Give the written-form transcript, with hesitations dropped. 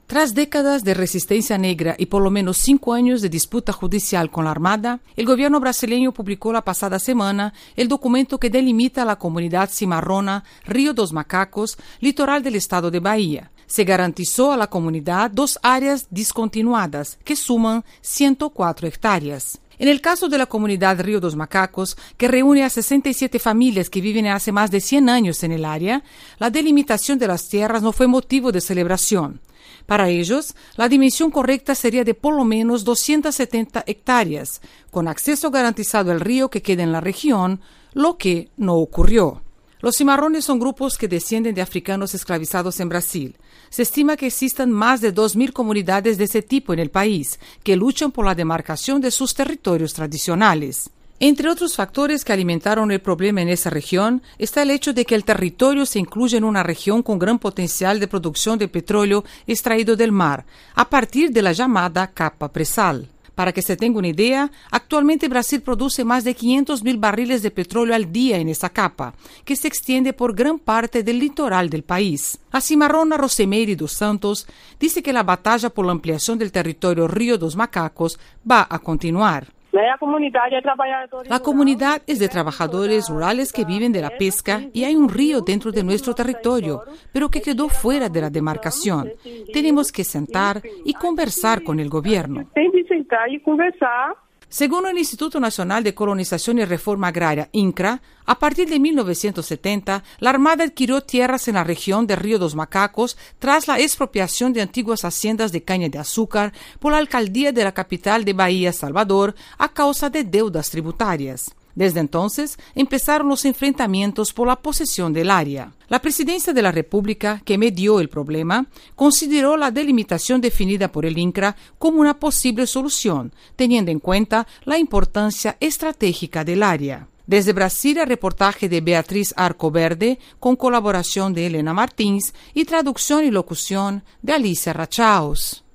Tras décadas de resistencia negra y por lo menos 5 años de disputa judicial con la Armada, el gobierno brasileño publicó la pasada semana el documento que delimita a la comunidad cimarrona Río dos Macacos, litoral del estado de Bahía. Se garantizó a la comunidad 2 áreas discontinuadas que suman 104 hectáreas. En el caso de la comunidad Río dos Macacos, que reúne a 67 familias que viven hace más de 100 años en el área, la delimitación de las tierras no fue motivo de celebración. Para ellos, la dimensión correcta sería de por lo menos 270 hectáreas, con acceso garantizado al río que queda en la región, lo que no ocurrió. Los cimarrones son grupos que descienden de africanos esclavizados en Brasil. Se estima que existan más de 2.000 comunidades de ese tipo en el país, que luchan por la demarcación de sus territorios tradicionales. Entre otros factores que alimentaron el problema en esa región está el hecho de que el territorio se incluye en una región con gran potencial de producción de petróleo extraído del mar, a partir de la llamada capa presal. Para que se tenga una idea, actualmente Brasil produce más de 500.000 barriles de petróleo al día en esa capa, que se extiende por gran parte del litoral del país. La cimarrona Rosemeire dos Santos dice que la batalla por la ampliación del territorio Río dos Macacos va a continuar. La comunidad es de trabajadores rurales que viven de la pesca y hay un río dentro de nuestro territorio, pero que quedó fuera de la demarcación. Tenemos que sentar y conversar con el gobierno. Según el Instituto Nacional de Colonización y Reforma Agraria, INCRA, a partir de 1970, la Armada adquirió tierras en la región de Río dos Macacos tras la expropiación de antiguas haciendas de caña de azúcar por la alcaldía de la capital de Bahía, Salvador, a causa de deudas tributarias. Desde entonces, empezaron los enfrentamientos por la posesión del área. La Presidencia de la República, que medió el problema, consideró la delimitación definida por el INCRA como una posible solución, teniendo en cuenta la importancia estratégica del área. Desde Brasil, el reportaje de Beatriz Arcoverde, con colaboración de Elena Martins y traducción y locución de Alicia Rachaos.